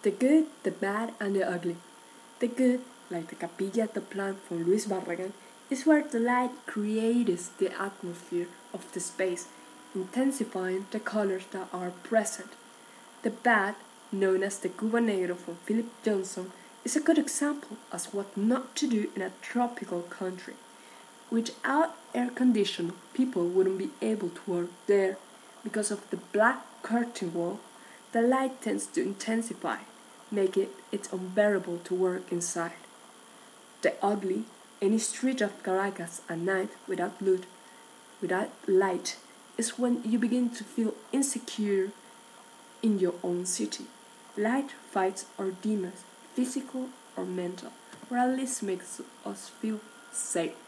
The good, the bad, and the ugly. The good, like the Capilla de Plan from Luis Barragan, is where the light creates the atmosphere of the space, intensifying the colors that are present. The bad, known as the Cuba Negro from Philip Johnson, is a good example as what not to do in a tropical country. Without air conditioning, people wouldn't be able to work there. Because of the black curtain wall, the light tends to intensify, making it unbearable to work inside. The ugly, any street of Caracas at night without light, is when you begin to feel insecure in your own city. Light fights our demons, physical or mental, or at least makes us feel safe.